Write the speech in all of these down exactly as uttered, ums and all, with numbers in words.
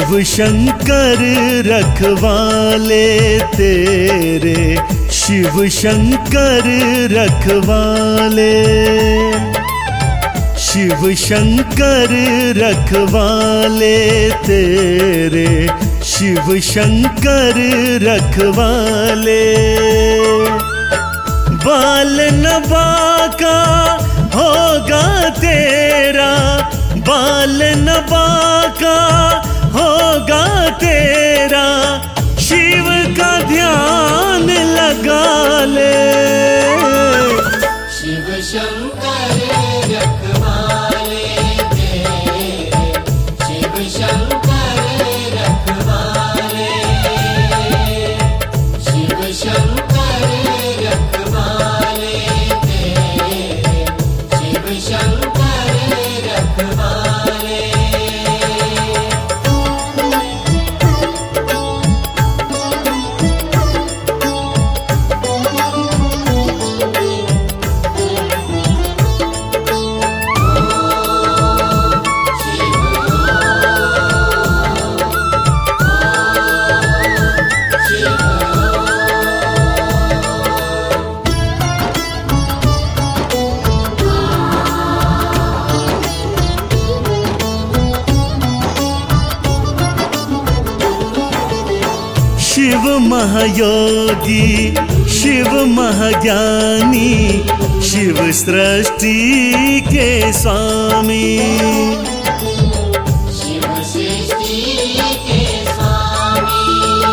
शिव शंकर रखवाले तेरे, शिव शंकर रखवाले, शिव शंकर रखवाले तेरे, शिव शंकर रखवाले। बाल नवा का होगा तेरा, बाल नवा का होगा तेरा, शिव का ध्यान लगा ले। शिव शंकर रखवाले तेरे, शिव शंकर रखवाले, शिव शंकर रखवाले तेरे, शिव शंकर रखवाले। शिव महायोगी, शिव महाज्ञानी, शिव सृष्टि के स्वामी, शिव सृष्टि के स्वामी।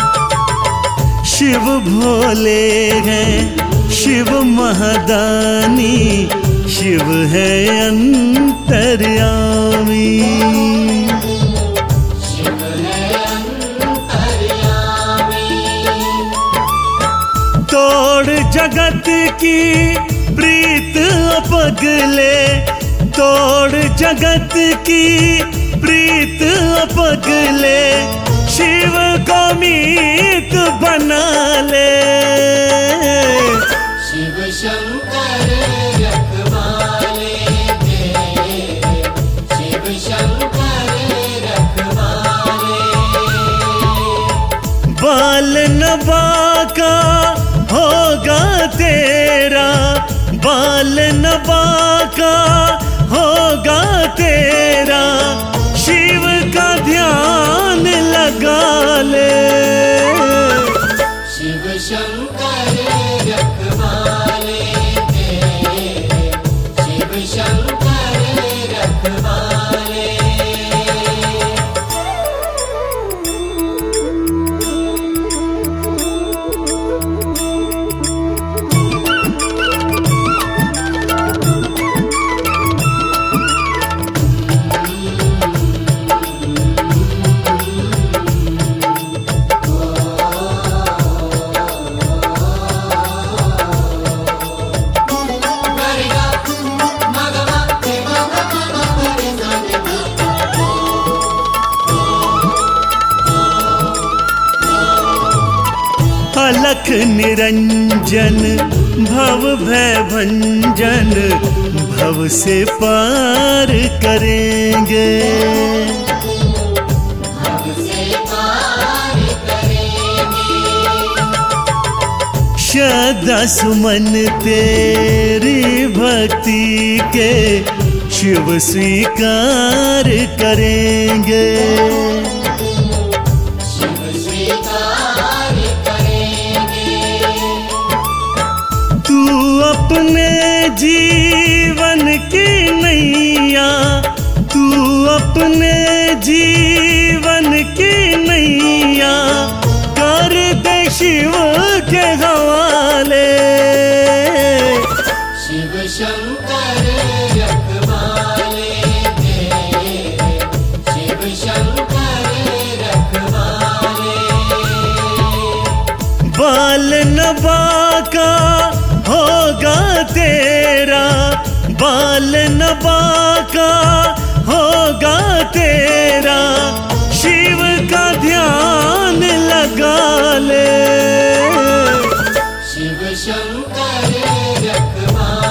शिव भोले हैं, शिव महादानी, शिव है अंतर्यामी। तोड़ जगत की प्रीत पगले, तोड़ जगत की प्रीत पगले, शिव को मीत बना ले। शिव शंकर रखवाले तेरे, शिव शंकर रखवाले। बाल नवा का होगा तेरा, बाल नवा का होगा तेरा, शिव का ध्यान लगा ले। शिव शंकर रखवाले तेरे, शिव शंकर रखवाले। अलख निरंजन भव भय भंजन, भव से पार करेंगे, भव से पार करेंगे। श्रद्धा सुमन तेरी भक्ति के, शिव स्वीकार करेंगे। अपने जीवन की नैया, तू अपने जीवन की नैया कर दे शिव के हवाले। शिव शंकर रखवाले तेरे, शिव शंकर रखवाले। बाल नवा का होगा तेरा, बाल नवा का होगा तेरा, शिव का ध्यान लगा ले। शिव शंकर रखवाले